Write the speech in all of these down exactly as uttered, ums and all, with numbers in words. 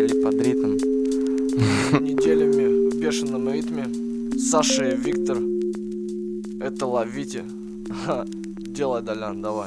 сели под ритм. Неделями в бешеном ритме. Саша и Виктор. Это ловите. Ха, делай, Долян, давай.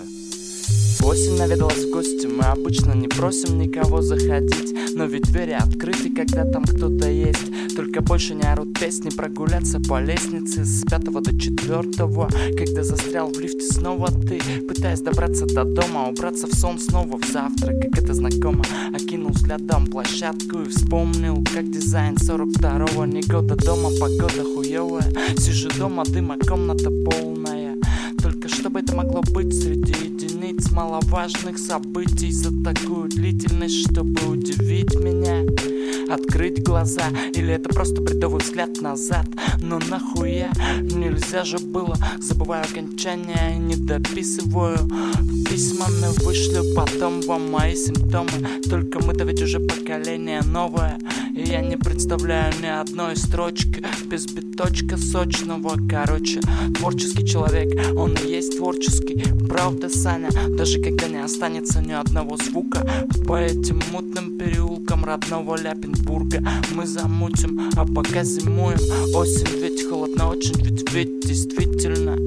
Осень наведалась в гости, мы обычно не просим никого заходить, но ведь двери открыты, когда там кто-то есть. Только больше не орут песни, прогуляться по лестнице с пятого до четвертого. Когда застрял в лифте снова ты, пытаясь добраться до дома, убраться в сон снова в завтрак, как это знакомо. Окинул взглядом площадку и вспомнил, как дизайн сорок второго. Не года дома, погода хуевая, сижу дома, дыма, комната полная. Только что бы это могло быть среди единиц маловажных событий за такую длительность, чтобы удивить меня? Открыть глаза, или это просто бредовый взгляд назад? Но нахуя? Нельзя же было. Забываю окончание и не дописываю. Письмами вышлю потом вам мои симптомы. Только мы-то ведь уже поколение новое, и я не представляю ни одной строчки без биточка сочного. Короче, творческий человек, он и есть творческий. Правда, Саня, даже когда не останется ни одного звука по этим мутным переулкам родного Ляпенбурга, мы замутим, а пока зимуем. Осень, ведь холодно очень, ведь ведь действительно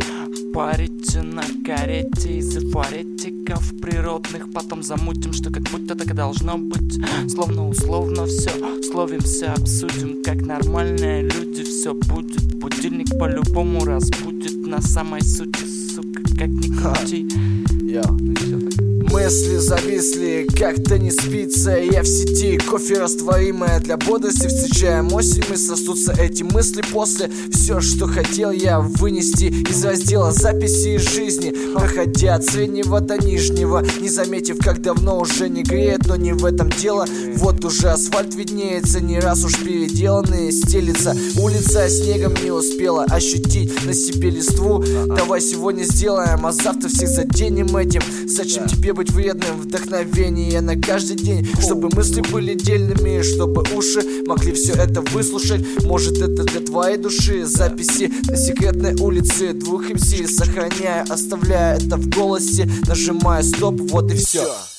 парите на карете из афоретиков природных. Потом замутим, что как будто так и должно быть. Словно условно все, словимся, обсудим, как нормальные люди. Все будет, будильник по-любому разбудит на самой сути, сука, как ни крути. Я, ну все так. Мысли зависли, как-то не спится. Я в сети, кофе растворимое для бодрости. Встречаем осень, мы сосутся эти мысли после. Все, что хотел я вынести из раздела записи из жизни, проходя от среднего до нижнего, не заметив, как давно уже не греет. Но не в этом дело. Вот уже асфальт виднеется, не раз уж переделанный, стелится улица, снегом не успела ощутить на себе листву. Давай сегодня сделаем, а завтра всех заденем этим. Зачем тебе быть вредным? Вдохновение на каждый день, чтобы мысли были дельными, чтобы уши могли все это выслушать. Может, это для твоей души. Записи на секретной улице двух эм си. Сохраняя, оставляя это в голосе, нажимая стоп, вот и все.